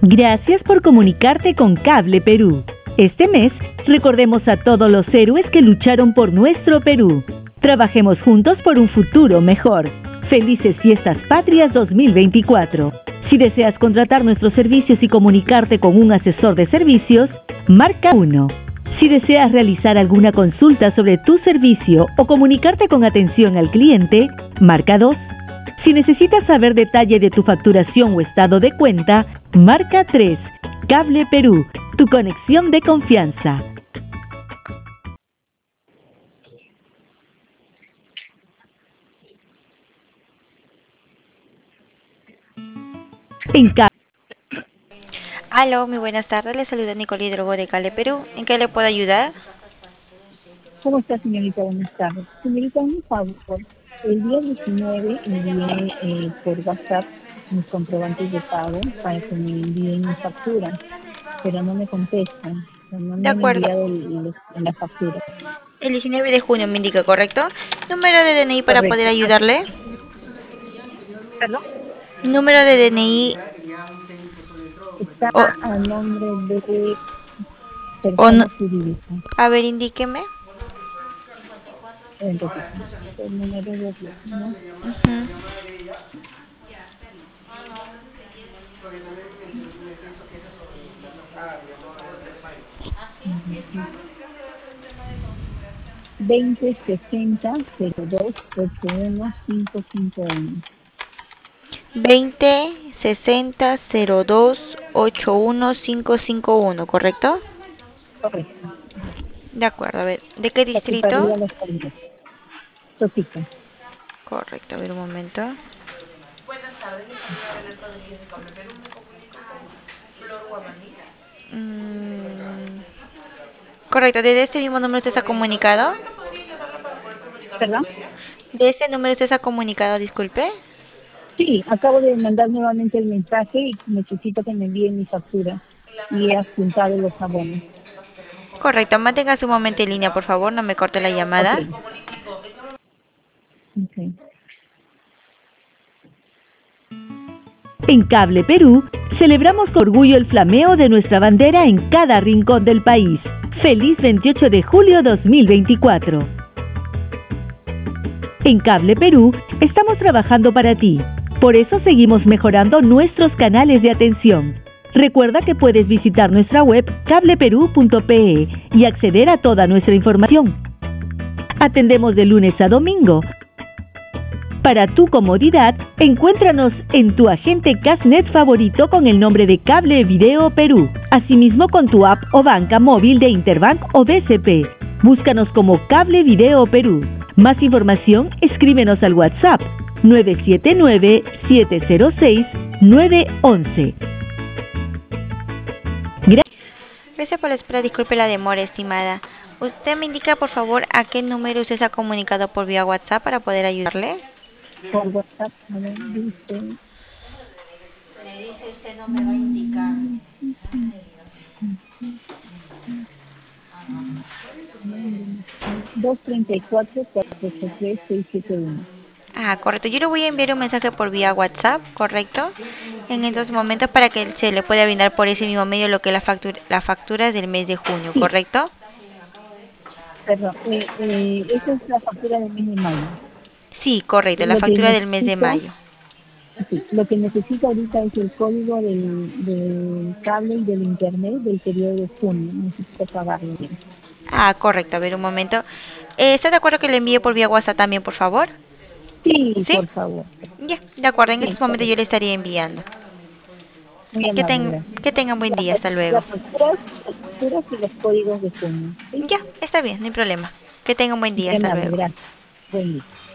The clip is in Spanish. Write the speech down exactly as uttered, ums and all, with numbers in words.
Gracias por comunicarte con Cable Perú. Este mes, recordemos a todos los héroes que lucharon por nuestro Perú. Trabajemos juntos por un futuro mejor. Felices Fiestas Patrias dos mil veinticuatro. Si deseas contratar nuestros servicios y comunicarte con un asesor de servicios, marca uno. Si deseas realizar alguna consulta sobre tu servicio o comunicarte con atención al cliente, marca dos. Si necesitas saber detalle de tu facturación o estado de cuenta, marca tres. Cable Perú, tu conexión de confianza. En Cable. Aló, muy buenas tardes. Le saluda Nicole Hidrogo de Cable Perú. ¿En qué le puedo ayudar? ¿Cómo está, señorita? Buenas tardes. Señorita, un favor. El día diecinueve envié eh, por WhatsApp mis comprobantes de pago para que me envíen mi factura, pero no me contestan. O sea, no De me han acuerdo. enviado el- el- la factura. El diecinueve de junio me indica, ¿correcto? Número de D N I para poder Correcto. ayudarle. ¿Perdón? Número de D N I Está o, a nombre de o no- persona jurídica. a ver, indíqueme. Entonces, el número de ¿no? Ujú. veinte sesenta cero dos ocho uno cinco cinco uno. veinte sesenta cero dos ochenta y uno cinco cinco uno, ¿correcto? Correcto. De acuerdo, a ver. ¿De qué distrito? Capitalía Los Colinas. Topito. Correcto, a ver un momento. Mm, correcto, ¿desde este mismo número usted se ha comunicado? ¿Perdón? ¿De ese número usted se ha comunicado, disculpe? Sí, acabo de mandar nuevamente el mensaje y necesito que me envíen mi factura y he adjuntado los abonos. Correcto, manténgase un momento en línea, por favor, no me corte la Ok. llamada. Okay. En Cable Perú, celebramos con orgullo el flameo de nuestra bandera en cada rincón del país. Feliz veintiocho de julio dos mil veinticuatro. En Cable Perú, estamos trabajando para ti. Por eso seguimos mejorando nuestros canales de atención. Recuerda que puedes visitar nuestra web cable perú punto pe e y acceder a toda nuestra información. Atendemos de lunes a domingo. Para tu comodidad, encuéntranos en tu agente Casnet favorito con el nombre de Cable Video Perú. Asimismo con tu app o banca móvil de Interbank o B C P. Búscanos como Cable Video Perú. Más información, escríbenos al WhatsApp nueve siete nueve, siete cero seis, nueve uno uno. Gracias. Gracias por la espera, disculpe la demora, estimada. ¿Usted me indica, por favor, a qué número usted se ha comunicado por vía WhatsApp para poder ayudarle? Por WhatsApp, a ver, dice dos treinta y cuatro, cuatro ocho tres, seis siete uno. Ah, correcto. Yo le voy a enviar un mensaje por vía WhatsApp, ¿correcto? En estos momentos para que se le pueda brindar por ese mismo medio lo que es la factura, la factura del mes de junio, Sí, ¿correcto? perdón. Eh, eh, esa es la factura del mes de mayo. Sí, correcto, la Lo que factura del mes de necesito, mayo. sí, lo que necesito ahorita es el código del, del cable y del internet del periodo de junio. Necesito pagarlo bien. Ah, correcto. A ver, un momento. Eh, ¿está de acuerdo que le envíe por vía WhatsApp también, por favor? Sí, ¿Sí? por favor. Ya, de acuerdo. En Sí, estos momentos yo correcto. le estaría enviando. Muy Que, amable, ten, gracias. que tengan buen Las día. Hasta luego. las facturas, las facturas y los códigos de junio. Sí, Ya, está bien, no hay problema. Que tengan buen día. muy Hasta amable, luego. gracias. Buen día.